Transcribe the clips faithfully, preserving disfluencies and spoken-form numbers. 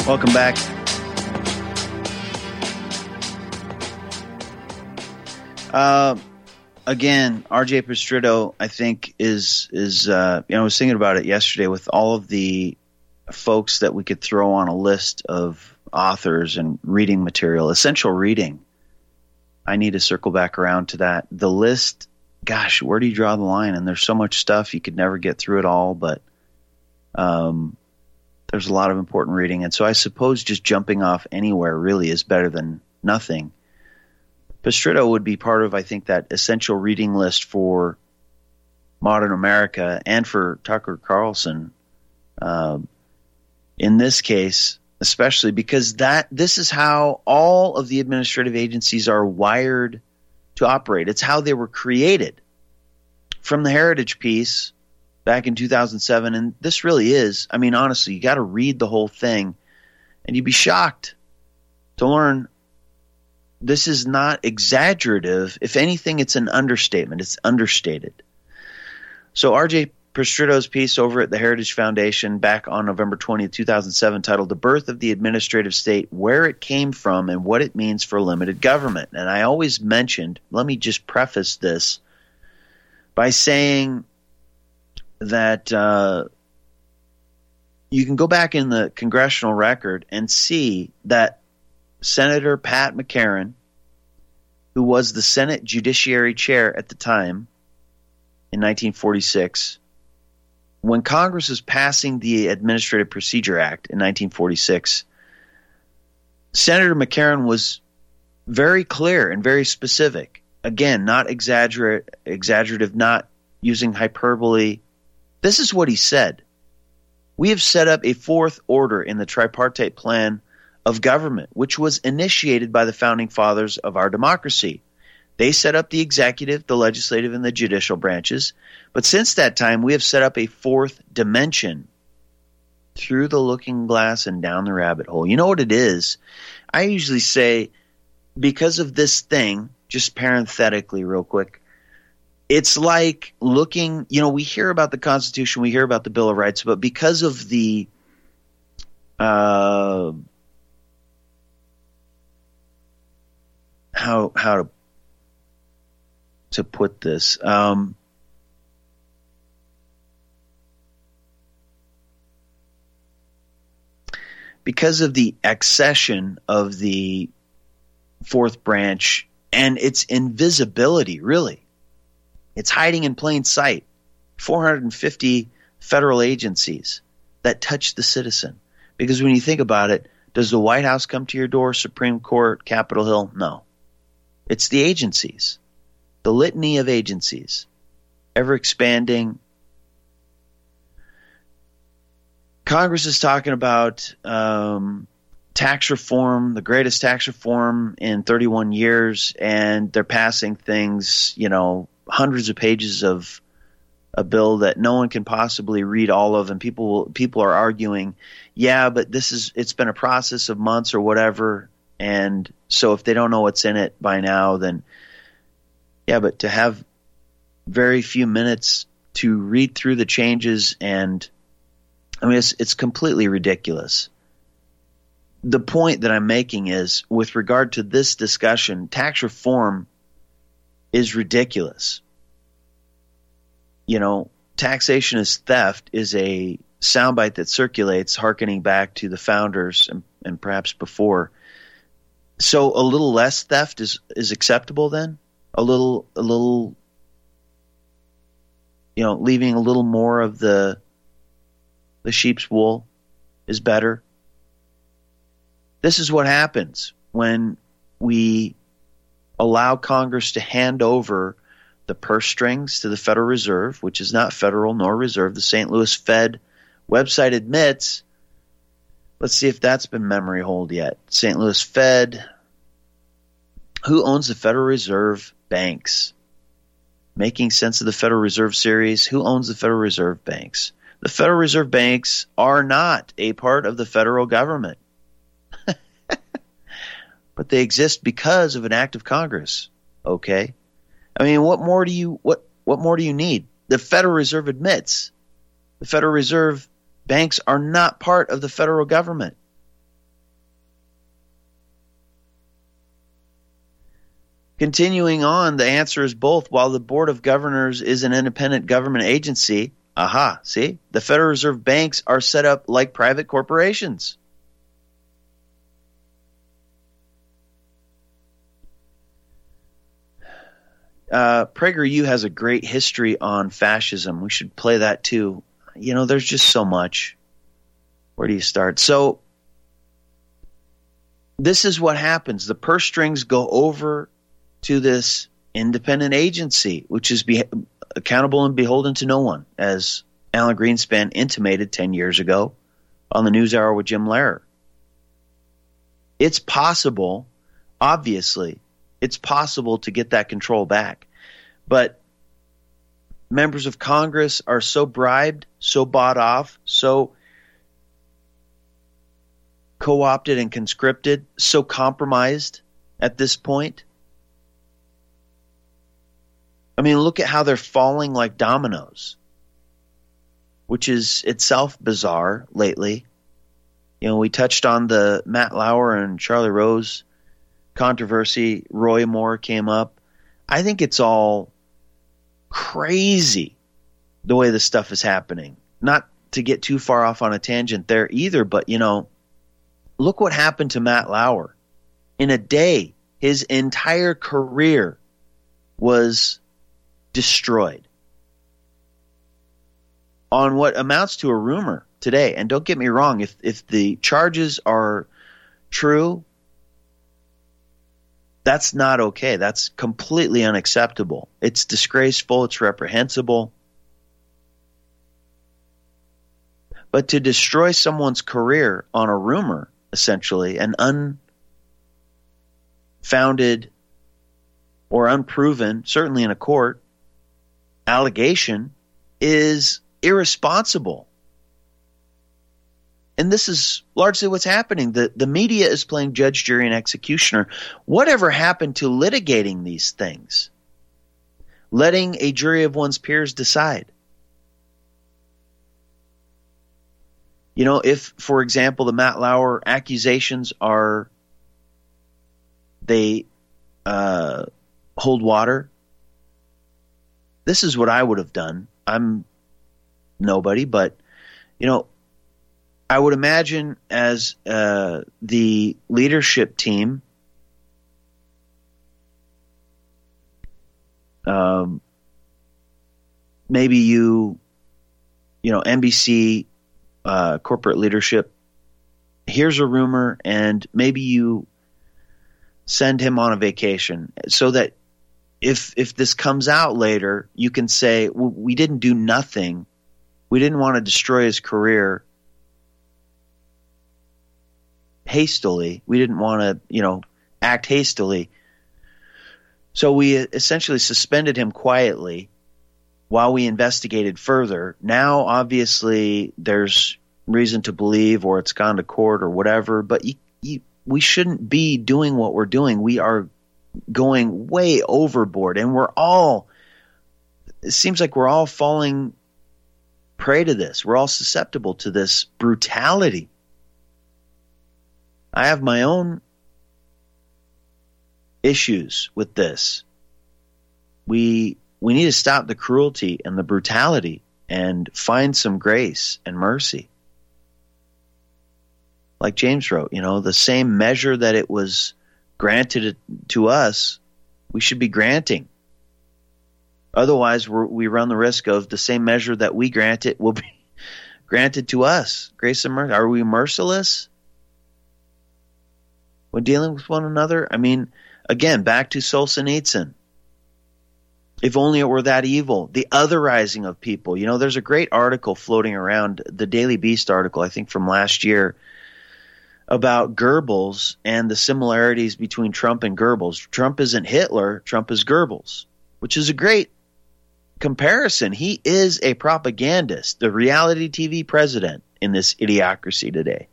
Welcome back. Uh, again, R J Pistrito, I think, is is uh, you know, I was thinking about it yesterday with all of the folks that we could throw on a list of authors and reading material, essential reading. I need to circle back around to that. The list, gosh, where do you draw the line? And there's so much stuff, you could never get through it all, but um, there's a lot of important reading. And so I suppose just jumping off anywhere really is better than nothing. Pistrito would be part of, I think, that essential reading list for modern America and for Tucker Carlson. Uh, in this case, especially because that this is how all of the administrative agencies are wired to operate. It's how they were created. From the Heritage piece back in two thousand seven, and this really is, I mean, honestly, you got to read the whole thing, and you'd be shocked to learn this is not exaggerative. If anything, it's an understatement. It's understated. So R J Pistrito's piece over at the Heritage Foundation back on November twentieth, two thousand seven, titled The Birth of the Administrative State, Where It Came From and What It Means for Limited Government. And I always mentioned, let me just preface this by saying that uh, you can go back in the congressional record and see that Senator Pat McCarran, who was the Senate Judiciary Chair at the time in nineteen forty-six, when Congress was passing the Administrative Procedure Act in nineteen forty-six, Senator McCarran was very clear and very specific. Again, not exaggerate, exaggerative, not using hyperbole. This is what he said. We have set up a fourth order in the tripartite plan of government, which was initiated by the founding fathers of our democracy. They set up the executive, the legislative, and the judicial branches. But since that time, we have set up a fourth dimension through the looking glass and down the rabbit hole. You know what it is? I usually say, because of this thing, just parenthetically real quick, it's like looking, you know, we hear about the Constitution, we hear about the Bill of Rights, but because of the uh, how how to to put this, um, because of the accession of the fourth branch and its invisibility, really. It's hiding in plain sight. four hundred fifty federal agencies that touch the citizen. Because when you think about it, does the White House come to your door, Supreme Court, Capitol Hill? No. It's the agencies. The litany of agencies, ever expanding. Congress is talking about um, tax reform, the greatest tax reform in thirty-one years, and they're passing things, you know, hundreds of pages of a bill that no one can possibly read all of, and people people are arguing, yeah, but this is it's been a process of months or whatever, and so if they don't know what's in it by now, then yeah, but to have very few minutes to read through the changes, and I mean, it's, it's completely ridiculous. The point that I'm making is, with regard to this discussion, tax reform is ridiculous. You know, taxation is theft is a soundbite that circulates, hearkening back to the founders and, and perhaps before. So a little less theft is, is acceptable then? A little, a little, you know, leaving a little more of the the sheep's wool is better. This is what happens when we allow Congress to hand over the purse strings to the Federal Reserve, which is not federal nor reserve. The Saint Louis Fed website admits. Let's see if that's been memory hold yet. Saint Louis Fed. Who owns the Federal Reserve banks? Making Sense of the Federal Reserve series. Who owns the Federal Reserve banks? The Federal Reserve banks are not a part of the federal government. But they exist because of an act of Congress. Okay? I mean, what more do you what what more do you need? The Federal Reserve admits the Federal Reserve banks are not part of the federal government. Continuing on, the answer is both. While the Board of Governors is an independent government agency, aha, see, the Federal Reserve banks are set up like private corporations. Uh, PragerU has a great history on fascism. We should play that too. You know, there's just so much. Where do you start? So this is what happens. The purse strings go over to this independent agency, which is be- accountable and beholden to no one, as Alan Greenspan intimated ten years ago on the NewsHour with Jim Lehrer. It's possible, obviously, it's possible to get that control back. But members of Congress are so bribed, so bought off, so co-opted and conscripted, so compromised at this point. I mean, look at how they're falling like dominoes, which is itself bizarre lately. You know, we touched on the Matt Lauer and Charlie Rose controversy. Roy Moore came up. I think it's all crazy the way this stuff is happening. Not to get too far off on a tangent there either, but, you know, look what happened to Matt Lauer. In a day, his entire career was destroyed on what amounts to a rumor today. And don't get me wrong, if if the charges are true, that's not okay. That's completely unacceptable. It's disgraceful. It's reprehensible. But to destroy someone's career on a rumor, essentially, an unfounded or unproven, certainly in a court, allegation, is irresponsible. And this is largely what's happening. The, the media is playing judge, jury, and executioner. Whatever happened to litigating these things? Letting a jury of one's peers decide. You know, if, for example, the Matt Lauer accusations are, they uh, hold water, this is what I would have done. I'm nobody, but, you know, I would imagine as uh, the leadership team, um, maybe you, you know, N B C uh, corporate leadership, here's a rumor, and maybe you send him on a vacation so that if if this comes out later, you can say, well, we didn't do nothing. We didn't want to destroy his career hastily. We didn't want to, you know, act hastily. So we essentially suspended him quietly while we investigated further. Now, obviously, there's reason to believe, or it's gone to court or whatever, but you, you, we shouldn't be doing what we're doing. We are going way overboard, and we're all, it seems like we're all falling prey to this. We're all susceptible to this brutality. I have my own issues with this. We we need to stop the cruelty and the brutality and find some grace and mercy. Like James wrote, you know, the same measure that it was granted to us, we should be granting. Otherwise, we're, we run the risk of the same measure that we grant it will be granted to us. Grace and mercy. Are we merciless when dealing with one another? I mean, again, back to Solzhenitsyn. If only it were that evil. The otherizing of people. You know, there's a great article floating around, the Daily Beast article, I think from last year, about Goebbels and the similarities between Trump and Goebbels. Trump isn't Hitler, Trump is Goebbels, which is a great comparison. He is a propagandist, the reality T V president in this idiocracy today.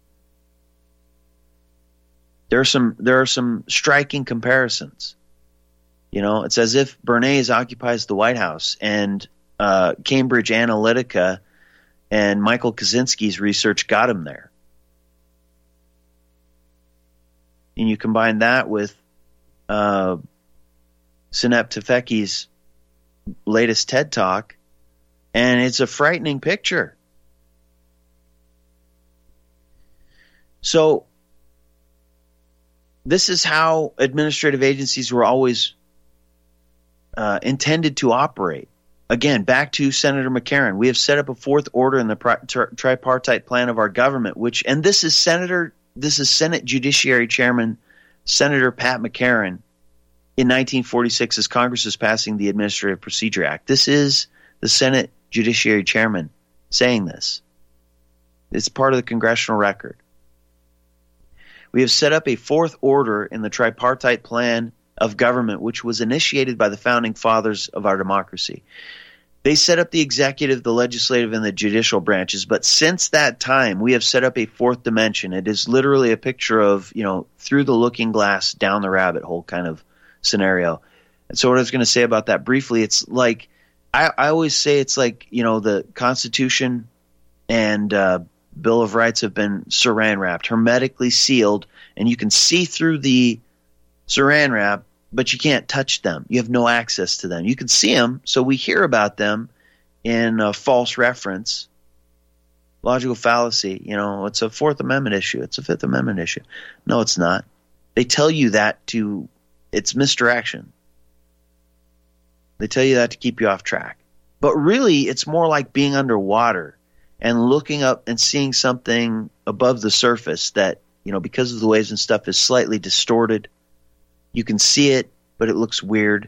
There are some there are some striking comparisons. You know, it's as if Bernays occupies the White House and uh, Cambridge Analytica and Michael Kaczynski's research got him there. And you combine that with uh, Sinep Tefeki's latest TED Talk, and it's a frightening picture. So this is how administrative agencies were always uh, intended to operate. Again, back to Senator McCarran. We have set up a fourth order in the tri- tripartite plan of our government, which, and this is Senator, this is Senate Judiciary Chairman Senator Pat McCarran in nineteen forty-six as Congress is passing the Administrative Procedure Act. This is the Senate Judiciary Chairman saying this. It's part of the congressional record. We have set up a fourth order in the tripartite plan of government, which was initiated by the founding fathers of our democracy. They set up the executive, the legislative, and the judicial branches. But since that time, we have set up a fourth dimension. It is literally a picture of, you know, through the looking glass, down the rabbit hole kind of scenario. And so what I was going to say about that briefly, it's like, I, I always say it's like, you know, the Constitution and uh, Bill of Rights have been saran wrapped, hermetically sealed, and you can see through the saran wrap, but you can't touch them. You have no access to them. You can see them, so we hear about them in a false reference, logical fallacy. You know, it's a Fourth Amendment issue. It's a Fifth Amendment issue. No, it's not. They tell you that to, it's misdirection. They tell you that to keep you off track. But really, it's more like being underwater and looking up and seeing something above the surface that, you know, because of the waves and stuff, is slightly distorted. You can see it, but it looks weird.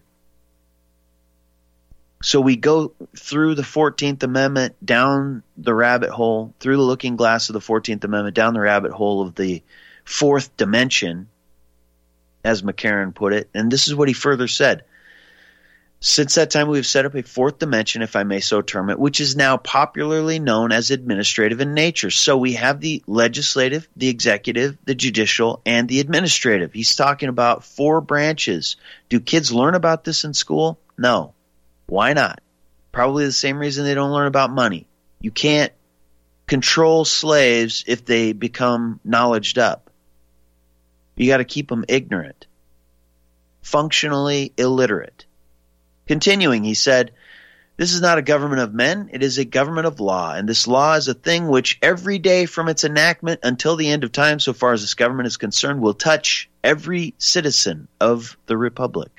So we go through the fourteenth Amendment, down the rabbit hole, through the looking glass of the fourteenth Amendment, down the rabbit hole of the fourth dimension, as McCarran put it. And this is what he further said. Since that time, we have set up a fourth dimension, if I may so term it, which is now popularly known as administrative in nature. So we have the legislative, the executive, the judicial, and the administrative. He's talking about four branches. Do kids learn about this in school? No. Why not? Probably the same reason they don't learn about money. You can't control slaves if they become knowledged up. You got to keep them ignorant, functionally illiterate. Continuing, he said, this is not a government of men, it is a government of law, and this law is a thing which every day from its enactment until the end of time, so far as this government is concerned, will touch every citizen of the Republic.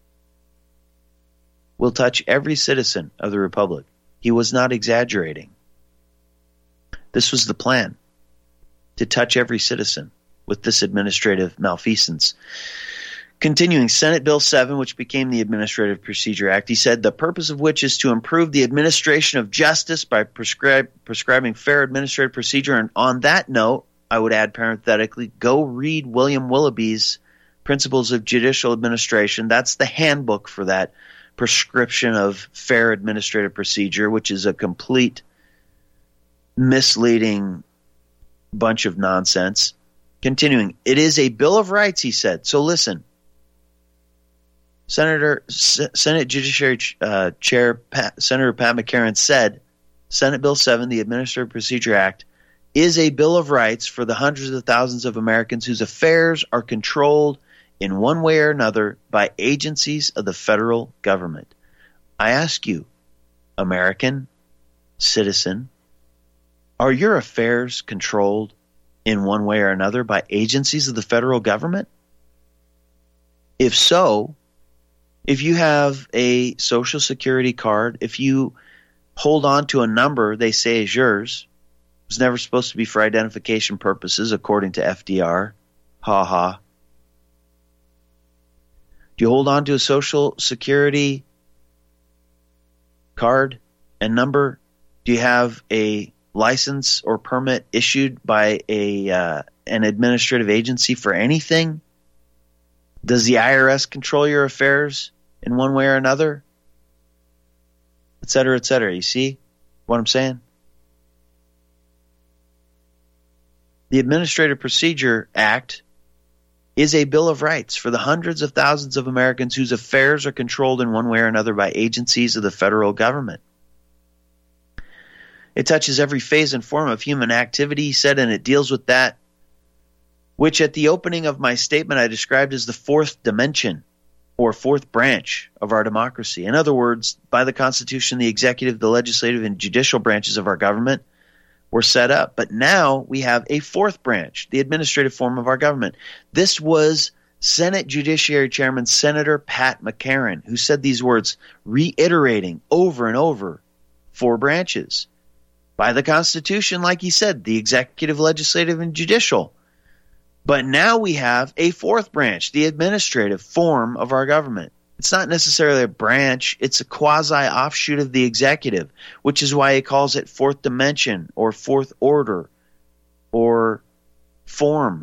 Will touch every citizen of the Republic. He was not exaggerating. This was the plan, to touch every citizen with this administrative malfeasance. Continuing, Senate Bill seven, which became the Administrative Procedure Act, he said, the purpose of which is to improve the administration of justice by prescribe, prescribing fair administrative procedure. And on that note, I would add parenthetically, go read William Willoughby's Principles of Judicial Administration. That's the handbook for that prescription of fair administrative procedure, which is a complete misleading bunch of nonsense. Continuing, it is a Bill of Rights, he said. So listen. Senator, S- Senate Judiciary uh, Chair Pat, Senator Pat McCarran said, Senate Bill seven, the Administrative Procedure Act, is a Bill of Rights for the hundreds of thousands of Americans whose affairs are controlled in one way or another by agencies of the federal government. I ask you, American citizen, are your affairs controlled in one way or another by agencies of the federal government? If so, if you have a Social Security card, if you hold on to a number they say is yours, it was never supposed to be for identification purposes, according to F D R. Ha ha. Do you hold on to a Social Security card and number? Do you have a license or permit issued by a uh, an administrative agency for anything? Does the I R S control your affairs in one way or another? Et cetera, et cetera. You see what I'm saying? The Administrative Procedure Act is a Bill of Rights for the hundreds of thousands of Americans whose affairs are controlled in one way or another by agencies of the federal government. It touches every phase and form of human activity, he said, and it deals with that which at the opening of my statement I described as the fourth dimension, or fourth branch of our democracy. In other words, by the Constitution, the executive, the legislative, and judicial branches of our government were set up. But now we have a fourth branch, the administrative form of our government. This was Senate Judiciary Chairman Senator Pat McCarran, who said these words, reiterating over and over, four branches. By the Constitution, like he said, the executive, legislative, and judicial. But now we have a fourth branch, the administrative form of our government. It's not necessarily a branch. It's a quasi-offshoot of the executive, which is why he calls it fourth dimension or fourth order or form.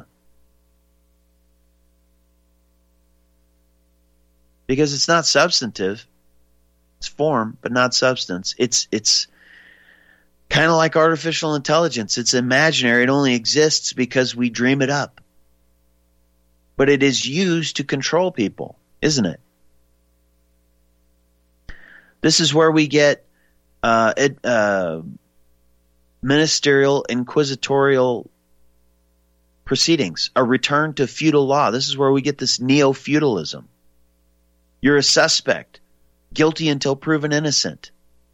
Because it's not substantive. It's form, but not substance. It's it's kind of like artificial intelligence. It's imaginary. It only exists because we dream it up. But it is used to control people, isn't it? This is where we get uh, it, uh, ministerial, inquisitorial proceedings, a return to feudal law. This is where we get this neo-feudalism. You're a suspect, guilty until proven innocent.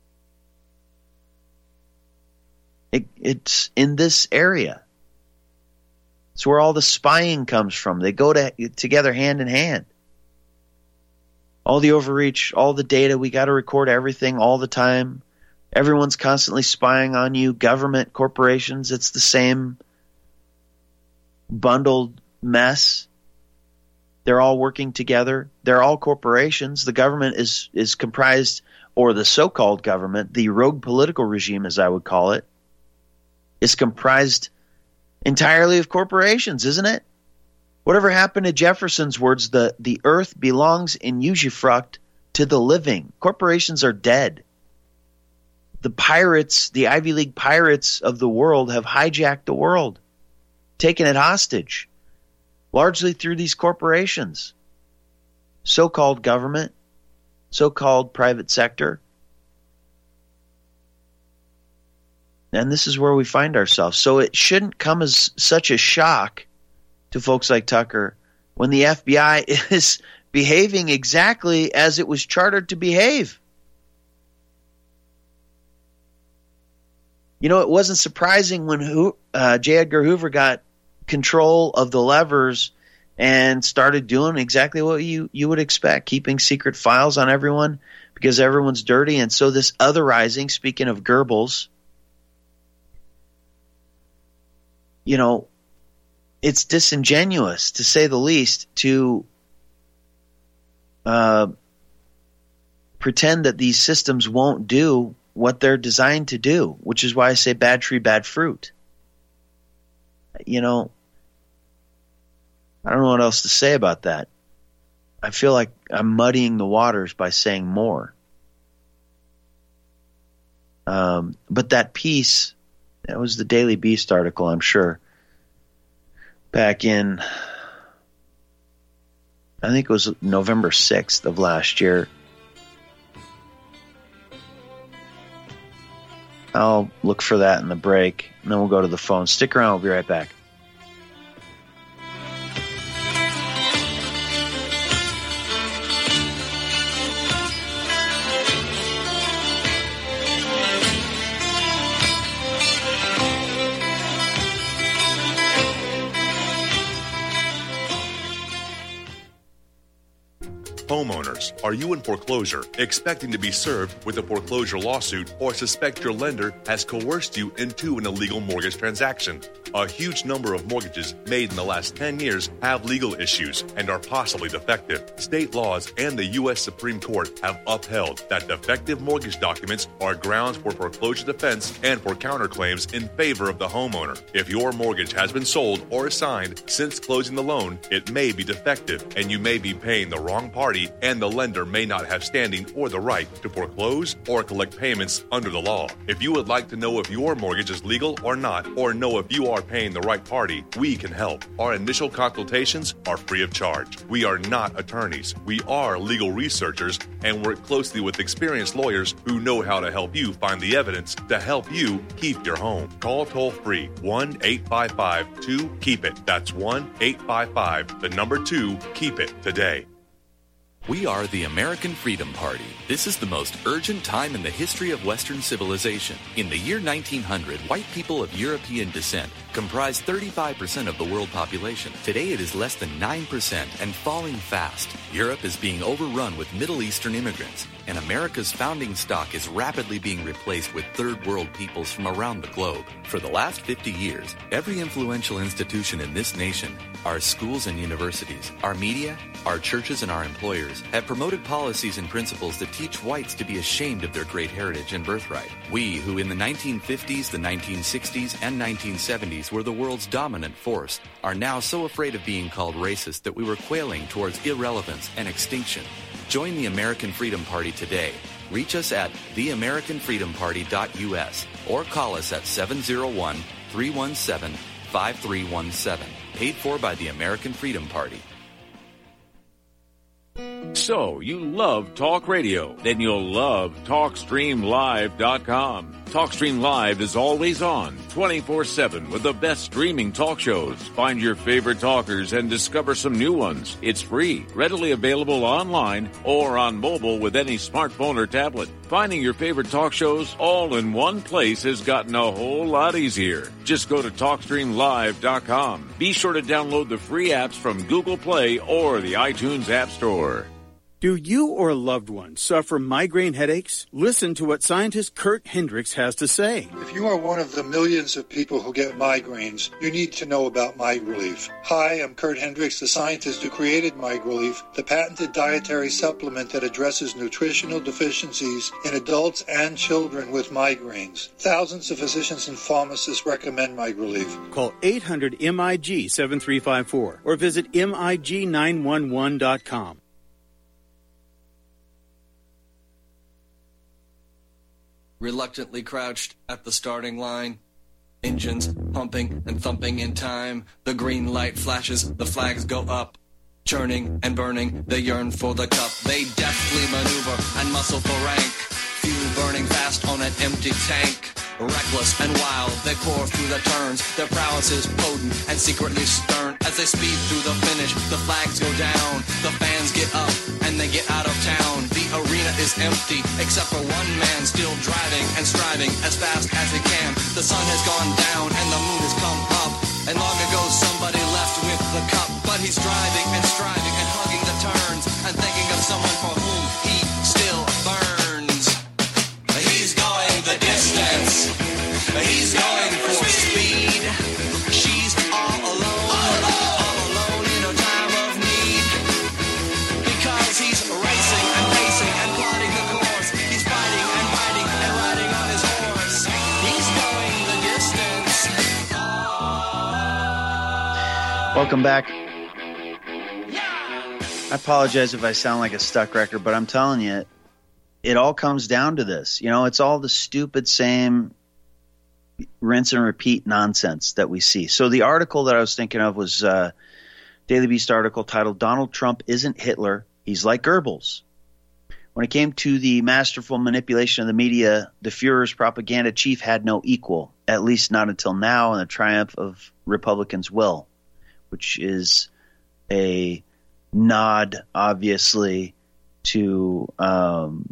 It, it's in this area. It's where all the spying comes from. They go to, together hand in hand. All the overreach, all the data, we got to record everything all the time. Everyone's constantly spying on you. Government, corporations, it's the same bundled mess. They're all working together. They're all corporations. The government is, is comprised, or the so-called government, the rogue political regime, as I would call it, is comprised entirely of corporations, isn't it? Whatever happened to Jefferson's words, the, the earth belongs in usufruct to the living. Corporations are dead. The pirates, the Ivy League pirates of the world have hijacked the world, taken it hostage, largely through these corporations. So-called government, so-called private sector. And this is where we find ourselves. So it shouldn't come as such a shock to folks like Tucker when the F B I is behaving exactly as it was chartered to behave. You know, it wasn't surprising when uh, J. Edgar Hoover got control of the levers and started doing exactly what you, you would expect, keeping secret files on everyone because everyone's dirty. And so this otherizing, speaking of Goebbels, you know, it's disingenuous, to say the least, to uh, pretend that these systems won't do what they're designed to do, which is why I say bad tree, bad fruit. You know, I don't know what else to say about that. I feel like I'm muddying the waters by saying more. Um, but that piece, that was the Daily Beast article, I'm sure, back in, I think it was November sixth of last year. I'll look for that in the break, and then we'll go to the phone. Stick around. We'll be right back. Homeowners, are you in foreclosure, expecting to be served with a foreclosure lawsuit, or suspect your lender has coerced you into an illegal mortgage transaction? A huge number of mortgages made in the last ten years have legal issues and are possibly defective. State laws and the U S Supreme Court have upheld that defective mortgage documents are grounds for foreclosure defense and for counterclaims in favor of the homeowner. If your mortgage has been sold or assigned since closing the loan, it may be defective and you may be paying the wrong party, and the lender may not have standing or the right to foreclose or collect payments under the law. If you would like to know if your mortgage is legal or not, or know if you are paying the right party, we can help. Our initial consultations are free of charge. We are not attorneys. We are legal researchers and work closely with experienced lawyers who know how to help you find the evidence to help you keep your home. Call toll free one eight five five two keep it. That's one eight five five, the number two, keep it today. We are the American Freedom Party. This is the most urgent time in the history of Western civilization. In the year nineteen hundred, white people of European descent comprised thirty-five percent of the world population. Today it is less than nine percent and falling fast. Europe is being overrun with Middle Eastern immigrants, and America's founding stock is rapidly being replaced with third world peoples from around the globe. For the last fifty years, every influential institution in this nation, our schools and universities, our media, our churches and our employers, have promoted policies and principles that teach whites to be ashamed of their great heritage and birthright. We, who in the nineteen fifties, the nineteen sixties, and nineteen seventies were the world's dominant force, are now so afraid of being called racist that we were quailing towards irrelevance and extinction. Join the American Freedom Party today. Reach us at the american freedom party dot u s or call us at seven oh one, three one seven, five three one seven. Paid for by the American Freedom Party. So, you love talk radio? Then you'll love talk stream live dot com. TalkStream Live is always on, twenty-four seven, with the best streaming talk shows. Find your favorite talkers and discover some new ones. It's free, readily available online or on mobile with any smartphone or tablet. Finding your favorite talk shows all in one place has gotten a whole lot easier. Just go to talk stream live dot com. Be sure to download the free apps from Google Play or the iTunes App Store. Do you or a loved one suffer migraine headaches? Listen to what scientist Kurt Hendricks has to say. If you are one of the millions of people who get migraines, you need to know about MigRelief. Hi, I'm Kurt Hendricks, the scientist who created MigRelief, the patented dietary supplement that addresses nutritional deficiencies in adults and children with migraines. Thousands of physicians and pharmacists recommend MigRelief. Call eight hundred M I G seven three five four or visit M I G nine one one dot com. Reluctantly crouched at the starting line, engines pumping and thumping in time. The green light flashes, the flags go up, churning and burning, they yearn for the cup. They deftly maneuver and muscle for rank, fuel burning fast on an empty tank. Reckless and wild, they pour through the turns. Their prowess is potent and secretly stern. As they speed through the finish, the flags go down. The fans get up and they get out of town. The arena is empty, except for one man still driving and striving as fast as he can. The sun has gone down and the moon has come up, and long ago somebody left with the cup. But he's driving and striving and hugging the turns and thinking of someone for whom he still burns. He's going the distance. He's going for speed. She's all alone, all alone in her time of need. Because he's racing and pacing and plotting the course. He's fighting and fighting and riding on his horse. He's going the distance. Welcome back. I apologize if I sound like a stuck record, but I'm telling you, it all comes down to this. You know, it's all the stupid same rinse and repeat nonsense that we see. So the article that I was thinking of was uh, Daily Beast article titled "Donald Trump Isn't Hitler, He's Like Goebbels." When it came to the masterful manipulation of the media, the Fuhrer's propaganda chief had no equal, at least not until now, in the triumph of Republicans' will, which is a nod, obviously, to um,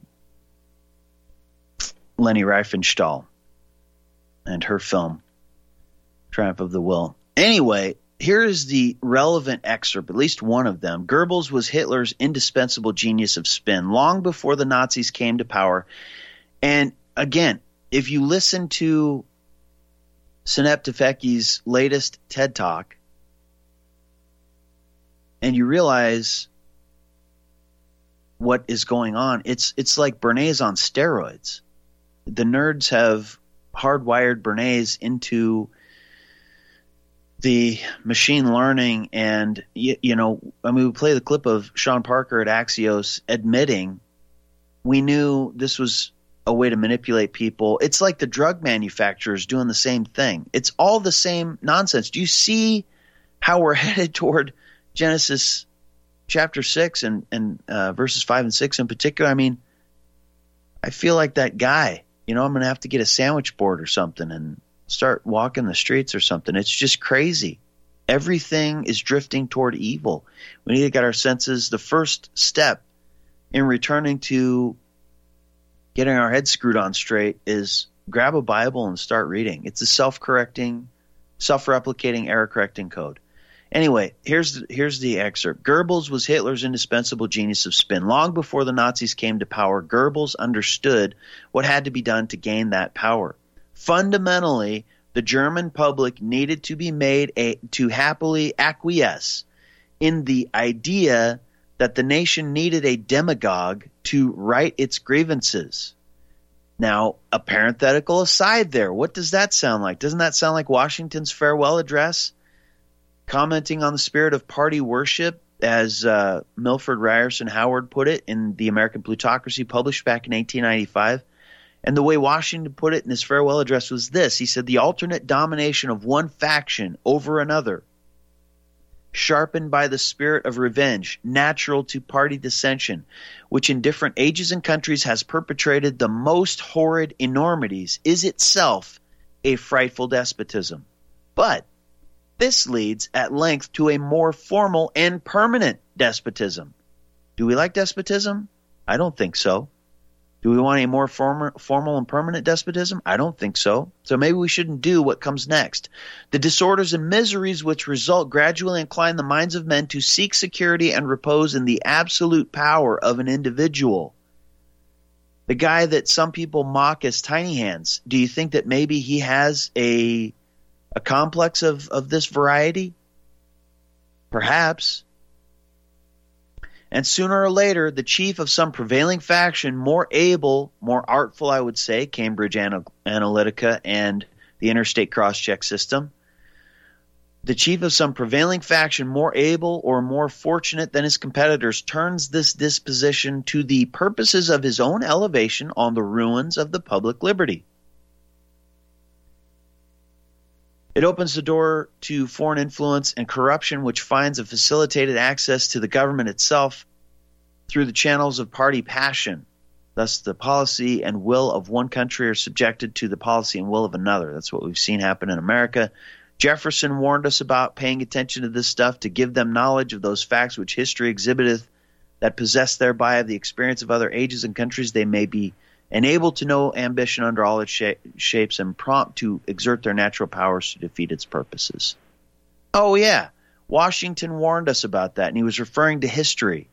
Leni Riefenstahl and her film, Triumph of the Will. Anyway, here is the relevant excerpt, at least one of them. Goebbels was Hitler's indispensable genius of spin long before the Nazis came to power. And again, if you listen to Sinep Tefeki's latest TED Talk and you realize what is going on, it's it's like Bernays on steroids. The nerds have hardwired Bernays into the machine learning, and you, you know, I mean, we play the clip of Sean Parker at Axios admitting we knew this was a way to manipulate people. It's like the drug manufacturers doing the same thing. It's all the same nonsense. Do you see how we're headed toward Genesis chapter six and, and uh, verses five and six in particular? I mean, I feel like that guy. You know, I'm going to have to get a sandwich board or something and start walking the streets or something. It's just crazy. Everything is drifting toward evil. We need to get our senses. The first step in returning to getting our heads screwed on straight is grab a Bible and start reading. It's a self-correcting, self-replicating, error-correcting code. Anyway, here's the, here's the excerpt. Goebbels was Hitler's indispensable genius of spin. Long before the Nazis came to power, Goebbels understood what had to be done to gain that power. Fundamentally, the German public needed to be made a, to happily acquiesce in the idea that the nation needed a demagogue to right its grievances. Now, a parenthetical aside there, what does that sound like? Doesn't that sound like Washington's farewell address? Commenting on the spirit of party worship, as uh, Milford Ryerson Howard put it in The American Plutocracy, published back in eighteen ninety-five. And the way Washington put it in his farewell address was this. He said, the alternate domination of one faction over another, sharpened by the spirit of revenge, natural to party dissension, which in different ages and countries has perpetrated the most horrid enormities, is itself a frightful despotism. But this leads at length to a more formal and permanent despotism. Do we like despotism? I don't think so. Do we want a more former, formal and permanent despotism? I don't think so. So maybe we shouldn't do what comes next. The disorders and miseries which result gradually incline the minds of men to seek security and repose in the absolute power of an individual. The guy that some people mock as Tiny Hands, do you think that maybe he has a a complex of, of this variety? Perhaps. And sooner or later, the chief of some prevailing faction, more able, more artful, I would say, Cambridge Analytica and the interstate cross-check system, the chief of some prevailing faction, more able or more fortunate than his competitors, turns this disposition to the purposes of his own elevation on the ruins of the public liberty. It opens the door to foreign influence and corruption, which finds a facilitated access to the government itself through the channels of party passion. Thus, the policy and will of one country are subjected to the policy and will of another. That's what we've seen happen in America. Jefferson warned us about paying attention to this stuff, to give them knowledge of those facts which history exhibiteth, that possessed thereby of the experience of other ages and countries, they may be and able to know ambition under all its sh- shapes and prompt to exert their natural powers to defeat its purposes. Oh, yeah. Washington warned us about that, and he was referring to history.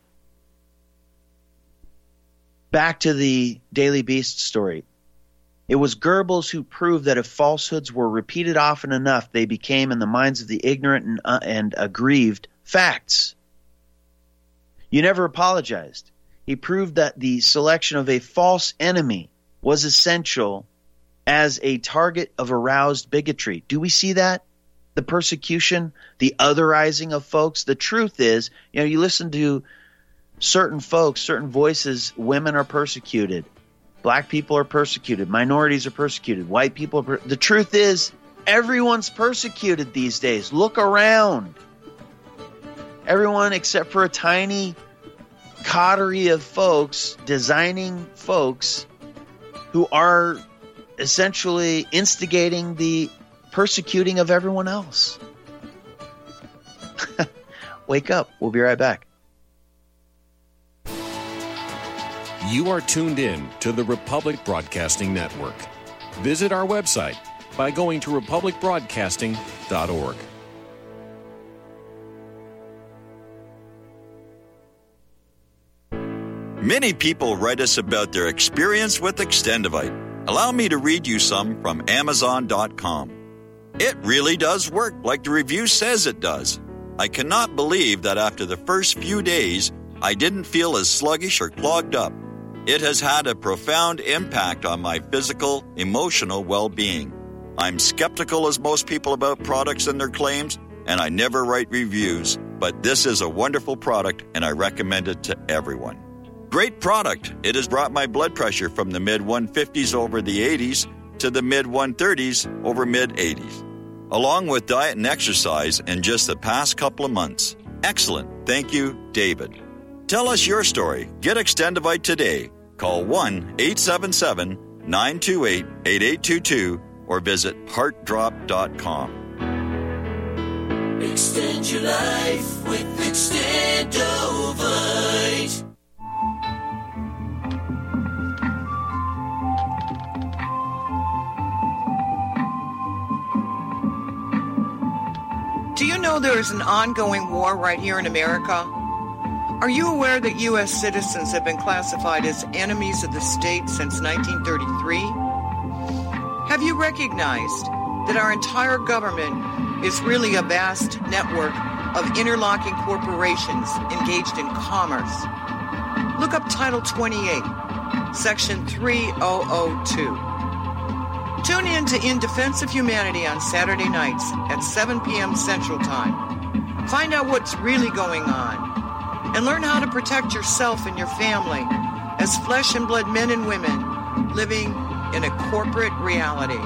Back to the Daily Beast story. It was Goebbels who proved that if falsehoods were repeated often enough, they became, in the minds of the ignorant and, uh, and aggrieved, facts. You never apologized. He proved that the selection of a false enemy was essential as a target of aroused bigotry. Do we see that? The persecution, the otherizing of folks. The truth is, you know, you listen to certain folks, certain voices, women are persecuted. Black people are persecuted. Minorities are persecuted. White people are per- The truth is, everyone's persecuted these days. Look around. Everyone except for a tiny coterie of folks, designing folks, who are essentially instigating the persecuting of everyone else. Wake up. We'll be right back. You are tuned in to the Republic Broadcasting Network. Visit our website by going to republic broadcasting dot org. Many people write us about their experience with Extendivite. Allow me to read you some from amazon dot com. It really does work like the review says it does. I cannot believe that after the first few days, I didn't feel as sluggish or clogged up. It has had a profound impact on my physical, emotional well-being. I'm skeptical as most people about products and their claims, and I never write reviews, but this is a wonderful product and I recommend it to everyone. Great product. It has brought my blood pressure from the mid one fifties over the eighties to the mid one thirties over mid eighties. Along with diet and exercise in just the past couple of months. Excellent. Thank you, David. Tell us your story. Get Extendivite today. Call one eight seven seven, nine two eight, eight eight two two or visit heart drop dot com. Extend your life with Extendovite. know there is an ongoing war right here in America? Are you aware that U S citizens have been classified as enemies of the state since nineteen thirty-three? Have you recognized that our entire government is really a vast network of interlocking corporations engaged in commerce? Look up Title twenty-eight, Section three thousand two. Tune in to In Defense of Humanity on Saturday nights at seven p.m. Central Time. Find out what's really going on and learn how to protect yourself and your family as flesh and blood men and women living in a corporate reality.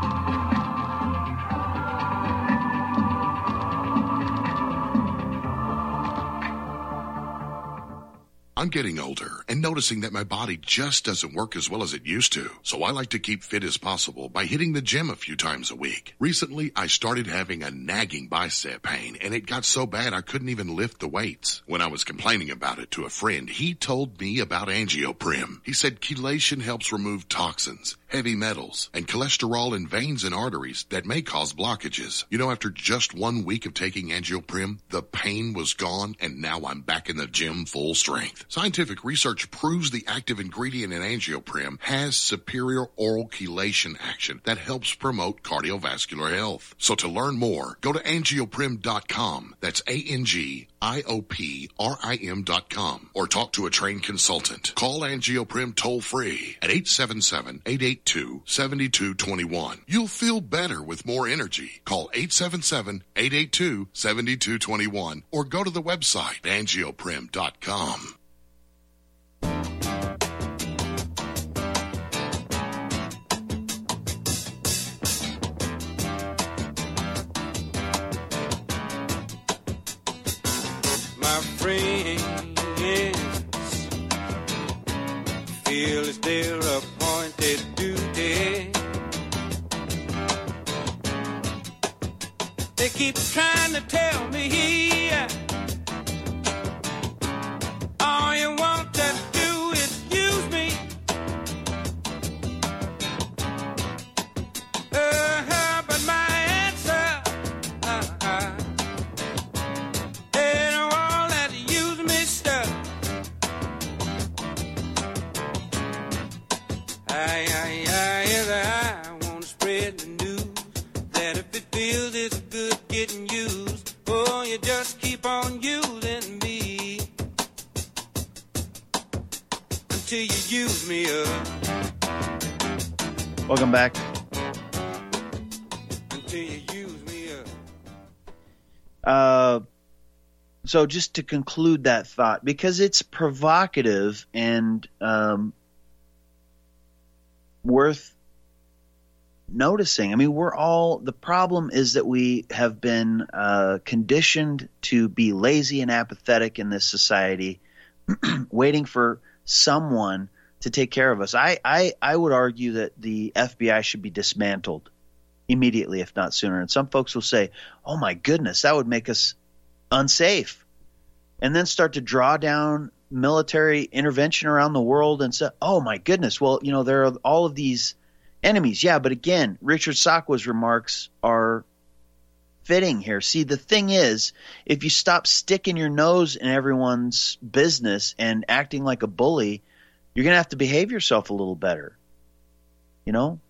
I'm getting older and noticing that my body just doesn't work as well as it used to. So I like to keep fit as possible by hitting the gym a few times a week. Recently, I started having a nagging bicep pain, and it got so bad I couldn't even lift the weights. When I was complaining about it to a friend, he told me about Angioprim. He said chelation helps remove toxins, heavy metals, and cholesterol in veins and arteries that may cause blockages. You know, after just one week of taking Angioprim, the pain was gone, and now I'm back in the gym full strength. Scientific research proves the active ingredient in Angioprim has superior oral chelation action that helps promote cardiovascular health. So to learn more, go to angioprim dot com. That's A N G I O P R I M dot com. Or talk to a trained consultant. Call Angioprim toll-free at eight seven seven, eight eight two, seven two two one. You'll feel better with more energy. Call eight seven seven, eight eight two, seven two two one or go to the website angioprim dot com. Feel it's their appointed duty. They keep trying to tell me all you want to do is use me. Uh-huh, but my answer uh-huh, ain't all that use me stuff. I, I, I, yes, I want to spread the news that if it feels it's good getting used, oh, you just keep on using me until you use me up. Welcome back. Until you use me up. Uh, so just to conclude that thought, because it's provocative and um, worth noticing. I mean, we're all, the problem is that we have been uh, conditioned to be lazy and apathetic in this society, waiting for someone to take care of us. I, I, I would argue that the F B I should be dismantled immediately, if not sooner. And some folks will say, oh my goodness, that would make us unsafe. And then start to draw down military intervention around the world and say, oh my goodness, well, you know, there are all of these enemies. Yeah, but again, Richard Sakwa's remarks are fitting here. See, the thing is, if you stop sticking your nose in everyone's business and acting like a bully, you're going to have to behave yourself a little better, you know?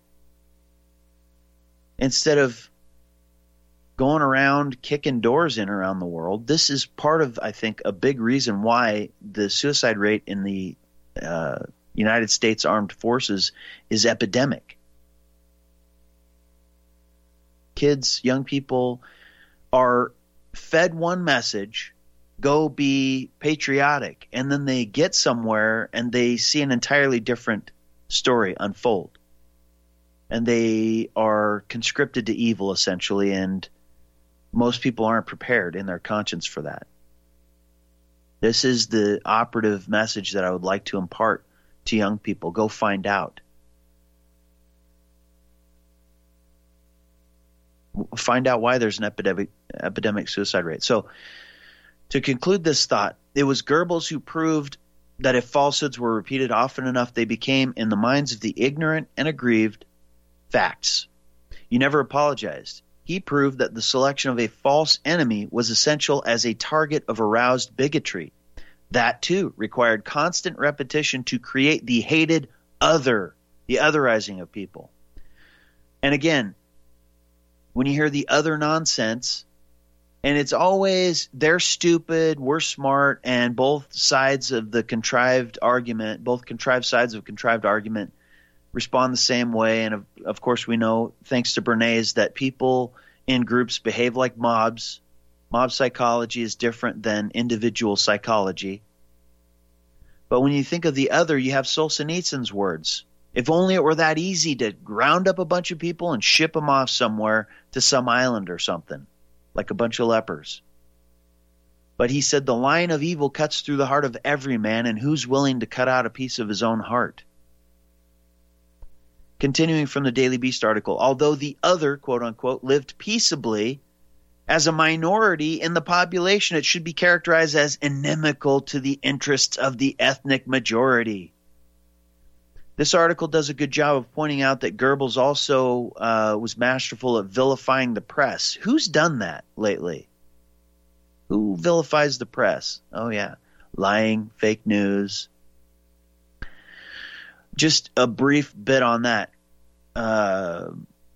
Instead of going around kicking doors in around the world. This is part of, I think, a big reason why the suicide rate in the uh, United States Armed Forces is epidemic. Kids, young people are fed one message, go be patriotic, and then they get somewhere and they see an entirely different story unfold. And they are conscripted to evil, essentially, and most people aren't prepared in their conscience for that. This is the operative message that I would like to impart to young people. Go find out. Find out why there's an epidemic, epidemic suicide rate. So to conclude this thought, it was Goebbels who proved that if falsehoods were repeated often enough, they became, in the minds of the ignorant and aggrieved, facts. You never apologized. he proved that the selection of a false enemy was essential as a target of aroused bigotry. That, too, required constant repetition to create the hated other, the otherizing of people. And again, when you hear the other nonsense, and it's always they're stupid, we're smart, and both sides of the contrived argument, both contrived sides of a contrived argument respond the same way. And of, of course, we know, thanks to Bernays, that people in groups behave like mobs. Mob psychology is different than individual psychology. But when you think of the other, you have Solzhenitsyn's words. If only it were that easy to round up a bunch of people and ship them off somewhere to some island or something, like a bunch of lepers. But he said the line of evil cuts through the heart of every man, and who's willing to cut out a piece of his own heart? Continuing from the Daily Beast article, although the other, quote unquote, lived peaceably as a minority in the population, it should be characterized as inimical to the interests of the ethnic majority. This article does a good job of pointing out that Goebbels also uh, was masterful at vilifying the press. Who's done that lately? Who vilifies the press? Oh, yeah. Lying, fake news. Just a brief bit on that. Uh,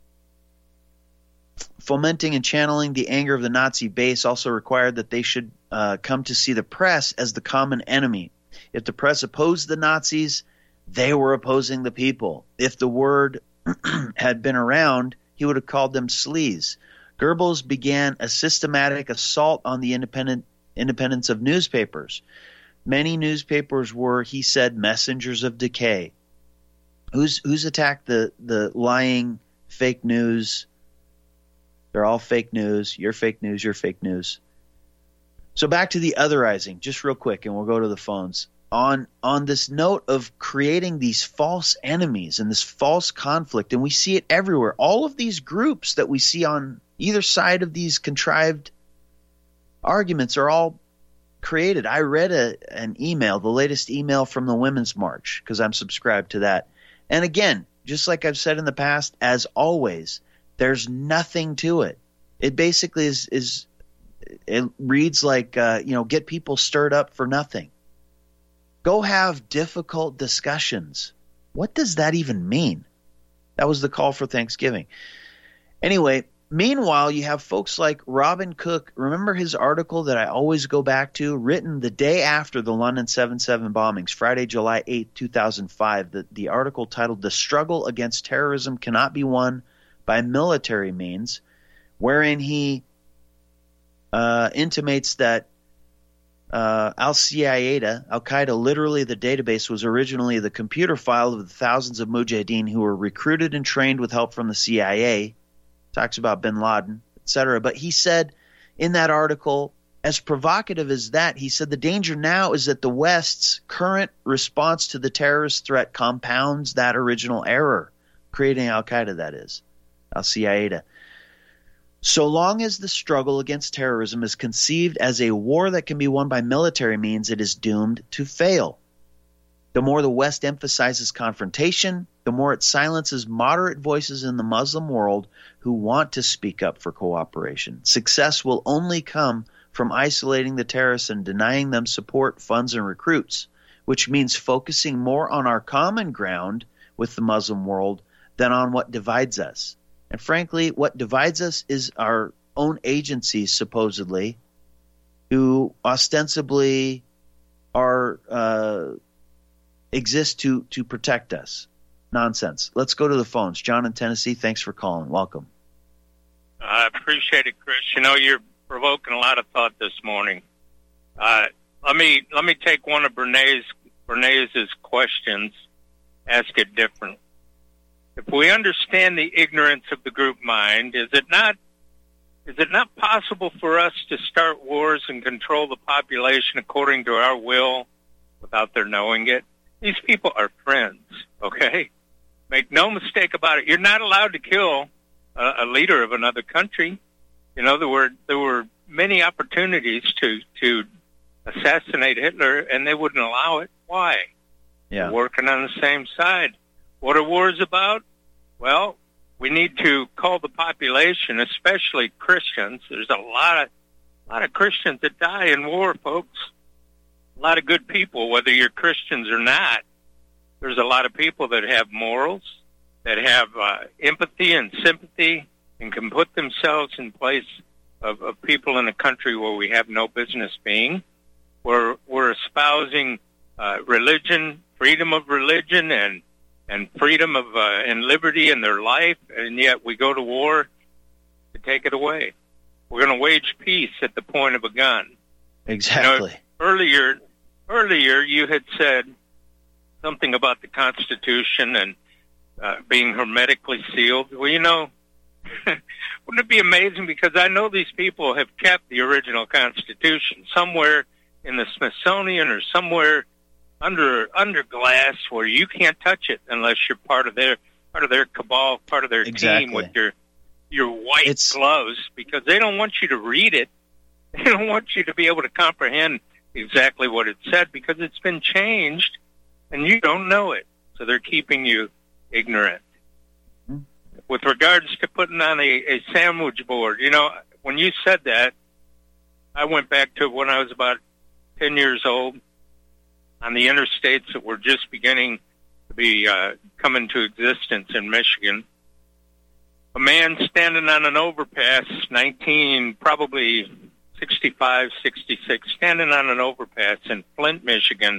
fomenting and channeling the anger of the Nazi base also required that they should uh, come to see the press as the common enemy. If the press opposed the Nazis, they were opposing the people. If the word had been around, he would have called them sleaze. Goebbels began a systematic assault on the independent independence of newspapers. Many newspapers were, he said, messengers of decay. Who's who's attacked the, the lying, fake news? They're all fake news. You're fake news. You're fake news. So back to the otherizing, just real quick, and we'll go to the phones. On on this note of creating these false enemies and this false conflict, and we see it everywhere. All of these groups that we see on either side of these contrived arguments are all created. I read a, an email, the latest email from the Women's March, because I'm subscribed to that. And again, just like I've said in the past, as always, there's nothing to it. It basically is, is it reads like, uh, you know, get people stirred up for nothing. Go have difficult discussions. What does that even mean? That was the call for Thanksgiving. Anyway, meanwhile, you have folks like Robin Cook. Remember his article that I always go back to, written the day after the London seven seven bombings, Friday, July eighth, two thousand five. The, the article titled, "The Struggle Against Terrorism Cannot Be Won by Military Means," wherein he uh, intimates that Uh, Al-Qaeda, Al-Qaeda, literally the database, was originally the computer file of the thousands of mujahideen who were recruited and trained with help from the C I A. Talks about bin Laden, et cetera. But he said in that article, as provocative as that, he said the danger now is that the West's current response to the terrorist threat compounds that original error, creating Al-Qaeda, that is, Al-Qaeda. So long as the struggle against terrorism is conceived as a war that can be won by military means, it is doomed to fail. The more the West emphasizes confrontation, the more it silences moderate voices in the Muslim world who want to speak up for cooperation. Success will only come from isolating the terrorists and denying them support, funds, and recruits, which means focusing more on our common ground with the Muslim world than on what divides us. And frankly, what divides us is our own agencies, supposedly, who ostensibly are uh, exist to to protect us. Nonsense. Let's go to the phones. John in Tennessee, thanks for calling. Welcome. I appreciate it, Chris. You know, you're provoking a lot of thought this morning. Uh, let me let me take one of Bernays Bernays' questions, ask it different. If we understand the ignorance of the group mind, is it not is it not possible for us to start wars and control the population according to our will without their knowing it? These people are friends, okay? Make no mistake about it. You're not allowed to kill a, a leader of another country. You know, there were there were many opportunities to to assassinate Hitler, and they wouldn't allow it. Why? Yeah. We're working on the same side. What are wars about? Well, we need to call the population, especially Christians. There's a lot of a lot of Christians that die in war, folks. A lot of good people, whether you're Christians or not. There's a lot of people that have morals, that have uh, empathy and sympathy, and can put themselves in place of, of people in a country where we have no business being. We're, we're espousing uh, religion, freedom of religion, and and freedom of uh, and liberty in their life, and yet we go to war to take it away. We're going to wage peace at the point of a gun. Exactly. You know, earlier, earlier you had said something about the Constitution and uh, being hermetically sealed. Well, you know, wouldn't it be amazing? Because I know these people have kept the original Constitution somewhere in the Smithsonian or somewhere under under glass where you can't touch it unless you're part of their part of their cabal, part of their Exactly. team with your your white It's- gloves, because they don't want you to read it. They don't want you to be able to comprehend exactly what it said because it's been changed and you don't know it. So they're keeping you ignorant. Hmm. With regards to putting on a, a sandwich board, you know, when you said that, I went back to when I was about ten years old on the interstates that were just beginning to be uh, come into existence in Michigan. A man standing on an overpass, nineteen, probably sixty-five, sixty-six, standing on an overpass in Flint, Michigan,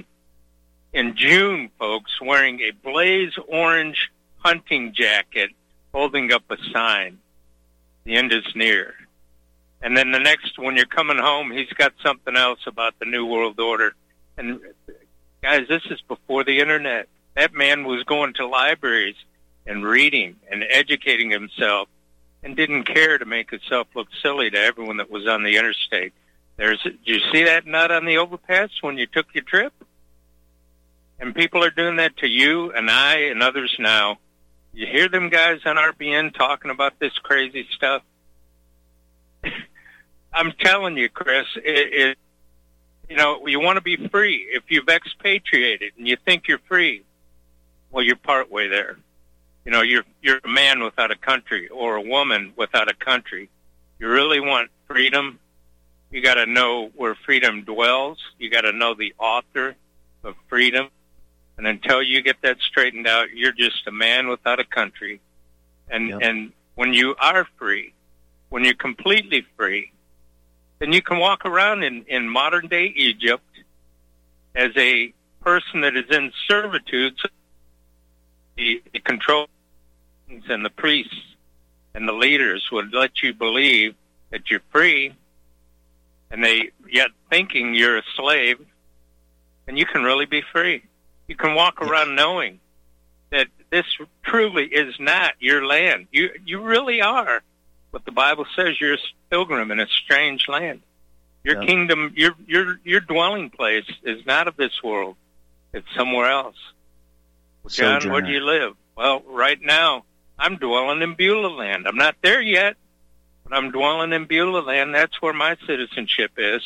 in June, folks, wearing a blaze orange hunting jacket, holding up a sign, "The end is near." And then the next, when you're coming home, he's got something else about the New World Order. And guys, this is before the internet. That man was going to libraries and reading and educating himself and didn't care to make himself look silly to everyone that was on the interstate. There's, did you see that nut on the overpass when you took your trip? And people are doing that to you and I and others now. You hear them guys on R B N talking about this crazy stuff? I'm telling you, Chris, it, it you know, you want to be free. If you've expatriated and you think you're free, well, you're partway there. You know, you're you're a man without a country or a woman without a country. You really want freedom, you got to know where freedom dwells. You got to know the author of freedom. And until you get that straightened out, you're just a man without a country. And Yep. and when you are free, when you're completely free, then you can walk around in, in modern-day Egypt as a person that is in servitude. So the, the control and the priests and the leaders would let you believe that you're free, and they yet thinking you're a slave, and you can really be free. You can walk around knowing that this truly is not your land. You you really are what the Bible says. You're a pilgrim in a strange land. Your Yeah. kingdom, your your your dwelling place is not of this world. It's somewhere else. Well, John, where Sojourner. do you live? Well, right now, I'm dwelling in Beulah land. I'm not there yet, but I'm dwelling in Beulah land. That's where my citizenship is.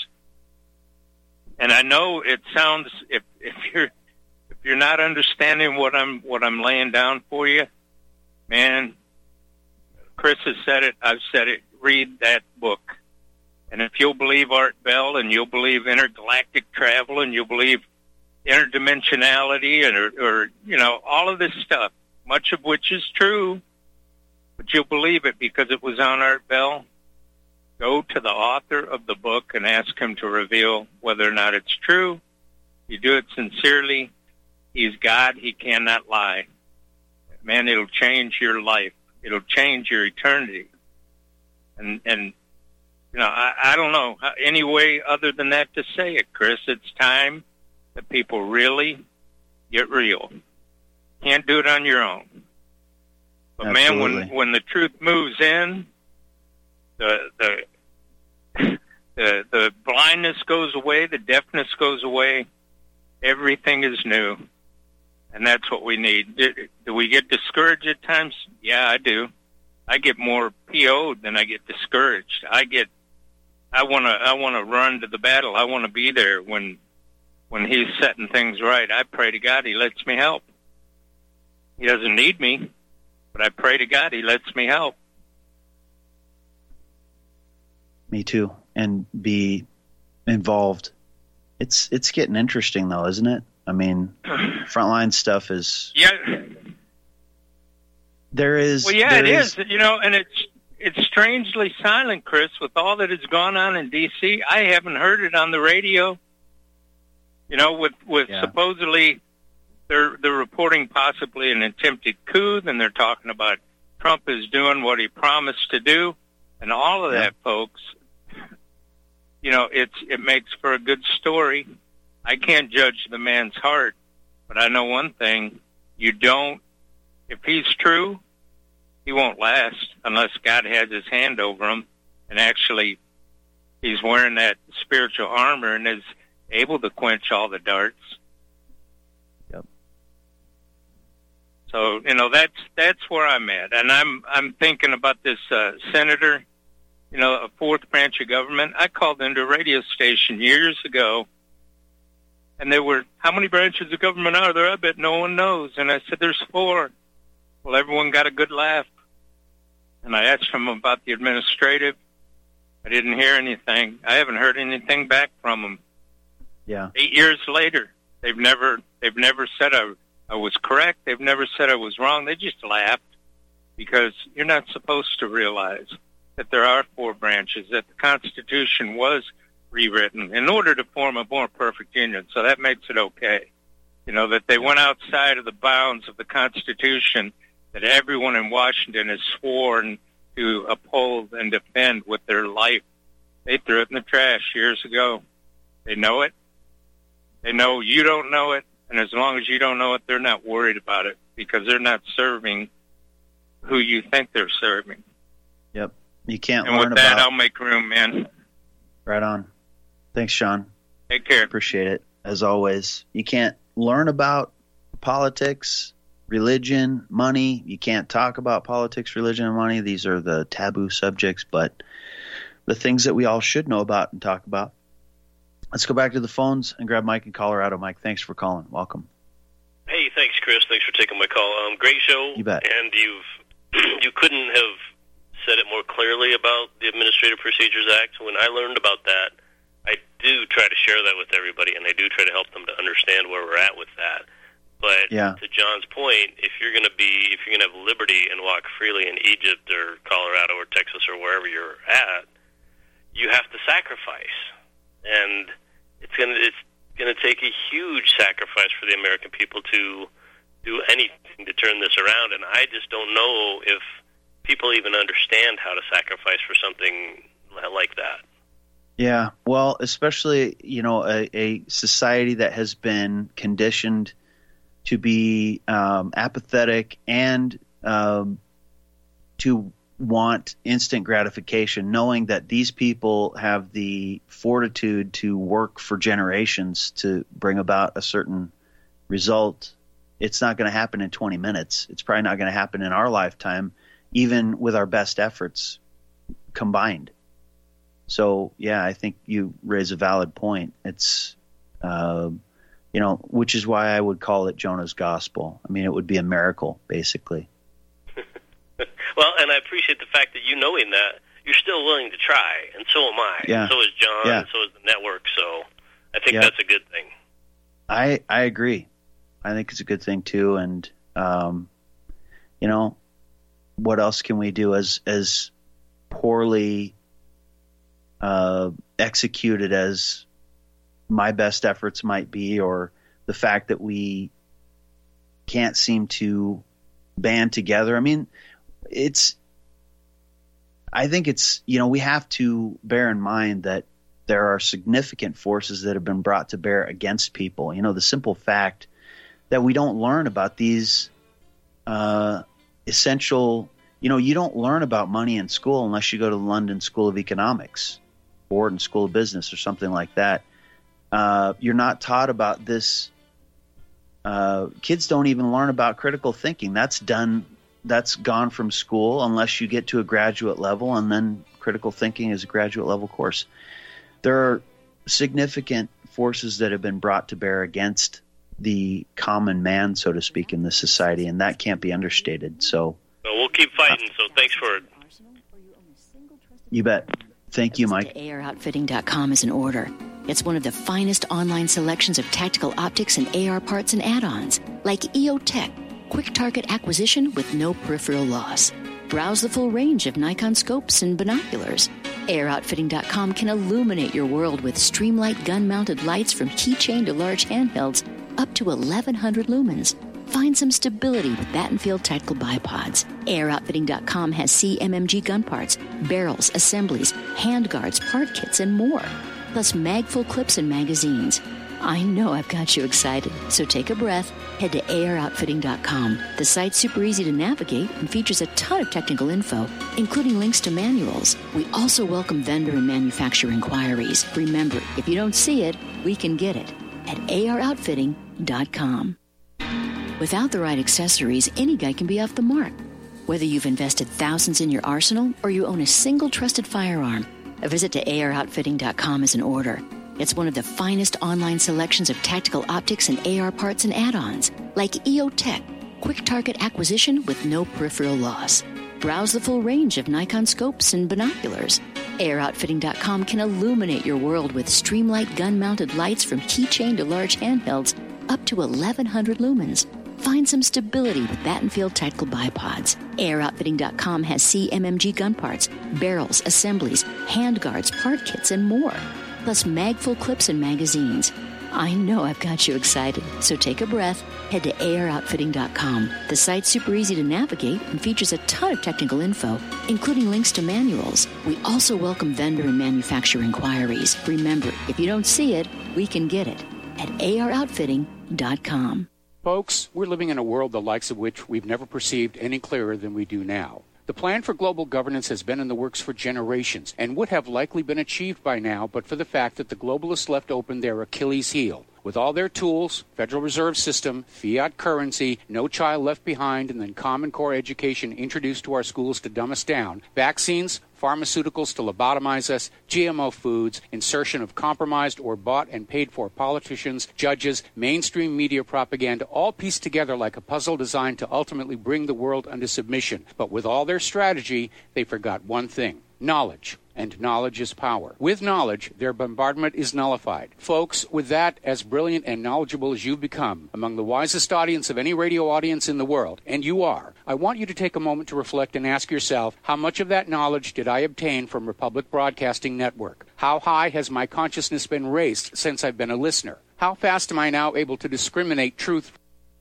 And I know it sounds, if if you're if you're not understanding what I'm what I'm laying down for you, man, Chris has said it, I've said it, read that book. And if you'll believe Art Bell, and you'll believe intergalactic travel, and you'll believe interdimensionality, and or, or you know, all of this stuff, much of which is true, but you'll believe it because it was on Art Bell, go to the author of the book and ask him to reveal whether or not it's true. You do it sincerely. He's God. He cannot lie. Man, it'll change your life. It'll change your eternity. And, and you know, I, I don't know how, any way other than that to say it, Chris. It's time that people really get real. Can't do it on your own. But man, when Absolutely. when the truth moves in, the the the the blindness goes away, the deafness goes away, everything is new, and that's what we need. Do, do we get discouraged at times? Yeah, I do. I get more P O'd than I get discouraged. I get, I want to, I want to run to the battle. I want to be there when, when he's setting things right. I pray to God He lets me help. He doesn't need me. But I pray to God he lets me help. Me too, and be involved. It's it's getting interesting though, isn't it? I mean, frontline stuff is. Yeah. There is. Well, yeah, there it is, is. You know, and it's it's strangely silent, Chris, with all that has gone on in D C. I haven't heard it on the radio. You know, with with Yeah. supposedly they're they're reporting possibly an attempted coup, then they're talking about Trump is doing what he promised to do, and all of Yeah. that, folks. You know, it's it makes for a good story. I can't judge the man's heart, but I know one thing: you don't. If he's true, he won't last unless God has his hand over him, and actually, he's wearing that spiritual armor and is able to quench all the darts. Yep. So you know that's that's where I'm at, and I'm I'm thinking about this uh, senator. You know, a fourth branch of government. I called into a radio station years ago, and they were, how many branches of government are there? I bet no one knows. And I said, there's four. Well, everyone got a good laugh. And I asked them about the administrative. I didn't hear anything. I haven't heard anything back from them. Yeah. Eight years later, they've never they've never said I, I was correct. They've never said I was wrong. They just laughed because you're not supposed to realize that there are four branches, that the Constitution was rewritten in order to form a more perfect union. So that makes it okay. You know, that they went outside of the bounds of the Constitution that everyone in Washington has sworn to uphold and defend with their life. They threw it in the trash years ago. They know it. They know you don't know it. And as long as you don't know it, they're not worried about it because they're not serving who you think they're serving. Yep. You can't And learn with that, about. I'll make room, man. Right on. Thanks, Sean. Take care. Appreciate it, as always. You can't learn about politics, religion, money. You can't talk about politics, religion, and money. These are the taboo subjects, but the things that we all should know about and talk about. Let's go back to the phones and grab Mike in Colorado. Mike, thanks for calling. Welcome. Hey, thanks, Chris. Thanks for taking my call. Um, great show. You bet. And you've you couldn't have said it more clearly about the Administrative Procedures Act. When I learned about that, I do try to share that with everybody, and I do try to help them to understand where we're at with that. But Yeah. to John's point, if you're going to be, if you're going to have liberty and walk freely in Egypt or Colorado or Texas or wherever you're at, you have to sacrifice, and it's going to it's going to take a huge sacrifice for the American people to do anything to turn this around. And I just don't know if people even understand how to sacrifice for something like that. Yeah, well, especially, you know, a, a society that has been conditioned to be um, apathetic and um, to want instant gratification, knowing that these people have the fortitude to work for generations to bring about a certain result. It's not going to happen in twenty minutes. It's probably not going to happen in our lifetime, even with our best efforts combined. So, yeah, I think you raise a valid point. It's, uh, you know, which is why I would call it Jonah's gospel. I mean, it would be a miracle, basically. Well, and I appreciate the fact that you knowing that, you're still willing to try, and so am I. Yeah. And so is John, Yeah. and so is the network. So I think Yeah. that's a good thing. I I agree. I think it's a good thing too. And um, you know, what else can we do as as poorly uh, executed as my best efforts might be, or the fact that we can't seem to band together? I mean, it's. I think it's, you know, we have to bear in mind that there are significant forces that have been brought to bear against people. You know, the simple fact that we don't learn about these uh, essential, you know, you don't learn about money in school unless you go to the London School of Economics or Wharton School of Business or something like that. Uh, you're not taught about this. Uh, kids don't even learn about critical thinking. That's done. That's gone from school unless you get to a graduate level, and then critical thinking is a graduate level course. There are significant forces that have been brought to bear against the common man, so to speak, in this society, and that can't be understated. So, Oh, keep fighting. So thanks for it. You bet. Thank you, Mike. A R outfitting dot com is an order. It's one of the finest online selections of tactical optics and A R parts and add-ons, like E O Tech, quick target acquisition with no peripheral loss. Browse the full range of Nikon scopes and binoculars. A R outfitting dot com can illuminate your world with Streamlight gun-mounted lights from keychain to large handhelds up to eleven hundred lumens. Find some stability with Battenfield tactical bipods. A R outfitting dot com has C M M G gun parts, barrels, assemblies, handguards, part kits, and more. Plus mag-full clips and magazines. I know I've got you excited, so take a breath. Head to A R outfitting dot com. The site's super easy to navigate and features a ton of technical info, including links to manuals. We also welcome vendor and manufacturer inquiries. Remember, if you don't see it, we can get it at A R outfitting dot com. Without the right accessories, any guy can be off the mark. Whether you've invested thousands in your arsenal or you own a single trusted firearm, a visit to A R outfitting dot com is an order. It's one of the finest online selections of tactical optics and A R parts and add-ons, like E O Tech, quick target acquisition with no peripheral loss. Browse the full range of Nikon scopes and binoculars. A R outfitting dot com can illuminate your world with Streamlight gun-mounted lights from keychain to large handhelds up to eleven hundred lumens. Find some stability with Battenfield tactical bipods. A R outfitting dot com has C M M G gun parts, barrels, assemblies, handguards, part kits, and more. Plus mag-full clips and magazines. I know I've got you excited, so take a breath. Head to A R outfitting dot com. The site's super easy to navigate and features a ton of technical info, including links to manuals. We also welcome vendor and manufacturer inquiries. Remember, if you don't see it, we can get it at A R outfitting dot com. Folks, we're living in a world the likes of which we've never perceived any clearer than we do now. The plan for global governance has been in the works for generations and would have likely been achieved by now but for the fact that the globalists left open their Achilles heel. With all their tools, Federal Reserve System, fiat currency, no child left behind, and then Common Core education introduced to our schools to dumb us down, vaccines, pharmaceuticals to lobotomize us, G M O foods, insertion of compromised or bought and paid for politicians, judges, mainstream media propaganda, all pieced together like a puzzle designed to ultimately bring the world under submission. But with all their strategy, they forgot one thing: knowledge. And knowledge is power. With knowledge, their bombardment is nullified. Folks, with that, as brilliant and knowledgeable as you've become, among the wisest audience of any radio audience in the world, and you are, I want you to take a moment to reflect and ask yourself, how much of that knowledge did I obtain from Republic Broadcasting Network? How high has my consciousness been raised since I've been a listener? How fast am I now able to discriminate truth?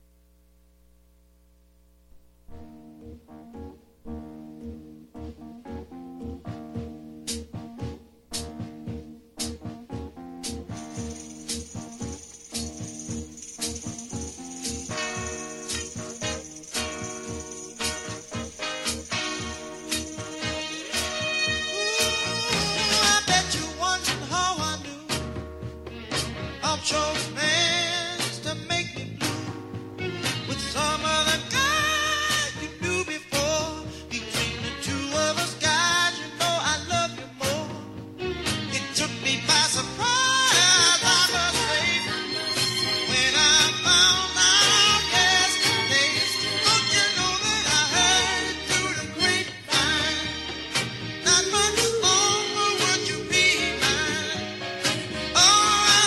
Chose man to make me blue with some other guy you knew before. Between the two of us guys, you know I love you more. It took me by surprise, I must say, when I found out yesterday. Don't you know that I heard it through the grapevine? Not much longer would you be mine. Oh,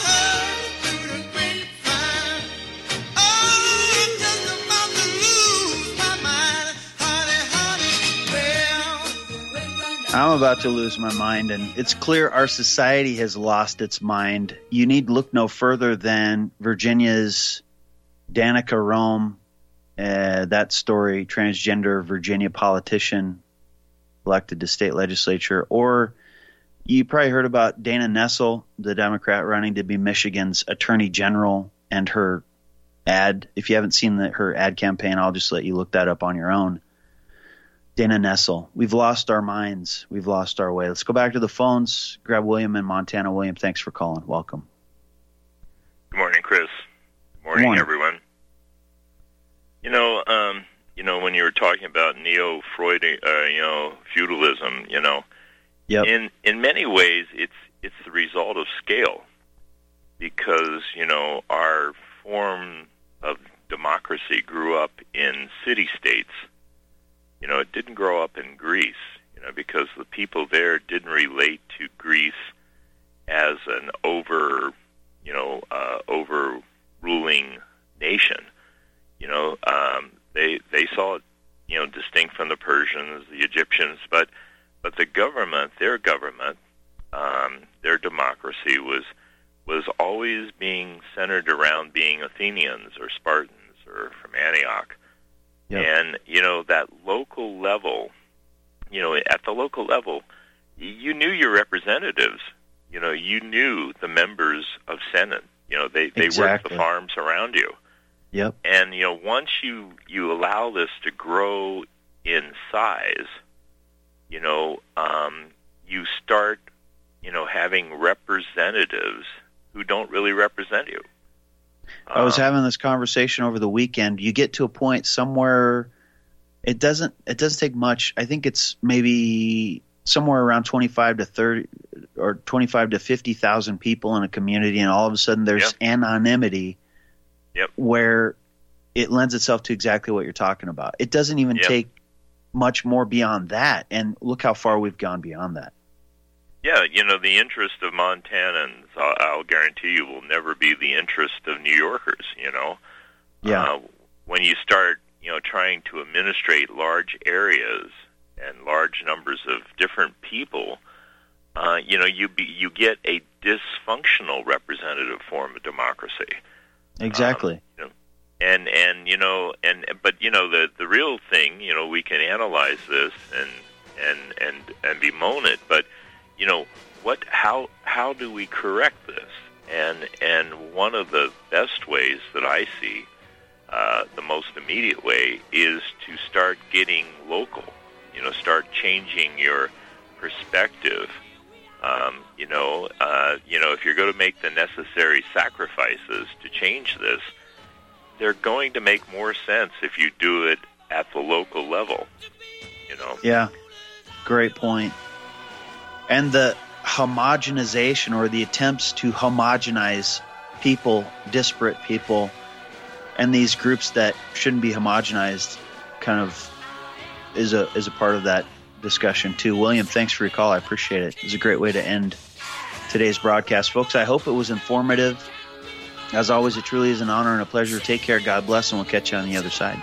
I'm about to lose my mind, and it's clear our society has lost its mind. You need look no further than Virginia's Danica Roem, uh, that story, transgender Virginia politician elected to state legislature. Or you probably heard about Dana Nessel, the Democrat running to be Michigan's attorney general, and her ad. If you haven't seen the, her ad campaign, I'll just let you look that up on your own. Dana Nessel. We've lost our minds. We've lost our way. Let's go back to the phones. Grab William in Montana. William, thanks for calling. Welcome. Good morning, Chris. Good morning, Good morning. everyone. You know, um, you know, when you were talking about neo-Freud, uh, you know, feudalism, you know, yep. in in many ways, it's it's the result of scale, because you know our form of democracy grew up in city-states, you know, it didn't grow up in Greece, you know, because the people there didn't relate to Greece as an over, you know, uh, overruling nation. You know, um, they they saw it, you know, distinct from the Persians, the Egyptians, but but the government, their government, um, their democracy was was always being centered around being Athenians or Spartans or from Antioch. Yep. And, you know, that local level, you know, at the local level, you knew your representatives. You know, you knew the members of Senate. You know, they, they Exactly. worked the farms around you. Yep. And, you know, once you, you allow this to grow in size, you know, um, you start, you know, having representatives who don't really represent you. I was Um, having this conversation over the weekend. You get to a point somewhere, it doesn't it doesn't take much. I think it's maybe somewhere around twenty-five to thirty or twenty-five to fifty thousand people in a community, and all of a sudden there's Yep. anonymity Yep. where it lends itself to exactly what you're talking about. It doesn't even Yep. take much more beyond that, and look how far we've gone beyond that. Yeah, you know, the interest of Montanans, I'll, I'll guarantee you, will never be the interest of New Yorkers, you know. Yeah. Uh, when you start, you know, trying to administrate large areas and large numbers of different people, uh, you know, you be, you get a dysfunctional representative form of democracy. Exactly. You know, and and you know, and but you know, the the real thing, you know, we can analyze this and and and and bemoan it, but you know, what? How how do we correct this? And and one of the best ways that I see, uh, the most immediate way, is to start getting local. You know, start changing your perspective. Um, you know, uh, you know, if you're going to make the necessary sacrifices to change this, they're going to make more sense if you do it at the local level. You know. Yeah, great point. And the homogenization or the attempts to homogenize people, disparate people, and these groups that shouldn't be homogenized kind of is a is a part of that discussion too. William, thanks for your call. I appreciate it. It's a great way to end today's broadcast. Folks, I hope it was informative. As always, it truly is an honor and a pleasure. Take care. God bless, and we'll catch you on the other side.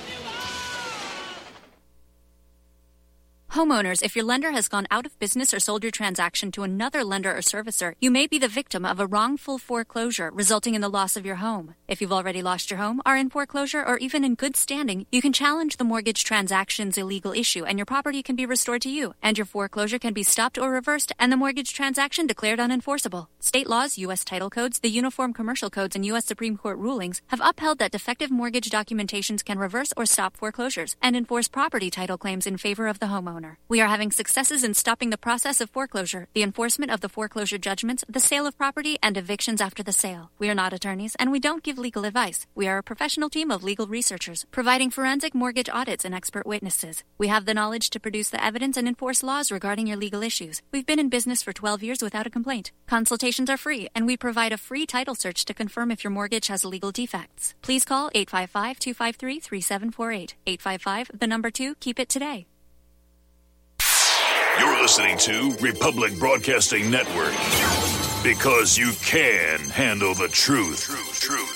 Homeowners, if your lender has gone out of business or sold your transaction to another lender or servicer, you may be the victim of a wrongful foreclosure resulting in the loss of your home. If you've already lost your home, are in foreclosure, or even in good standing, you can challenge the mortgage transaction's illegal issue and your property can be restored to you, and your foreclosure can be stopped or reversed and the mortgage transaction declared unenforceable. State laws, U S title codes, the Uniform Commercial Codes, and U S Supreme Court rulings have upheld that defective mortgage documentations can reverse or stop foreclosures and enforce property title claims in favor of the homeowner. We are having successes in stopping the process of foreclosure, the enforcement of the foreclosure judgments, the sale of property, and evictions after the sale. We are not attorneys, and we don't give legal advice. We are a professional team of legal researchers, providing forensic mortgage audits and expert witnesses. We have the knowledge to produce the evidence and enforce laws regarding your legal issues. We've been in business for twelve years without a complaint. Consultations are free, and we provide a free title search to confirm if your mortgage has legal defects. Please call eight five five, two five three, three seven four eight. eight five five, the number two, keep it today. You're listening to Republic Broadcasting Network, because you can handle the truth. Truth, truth.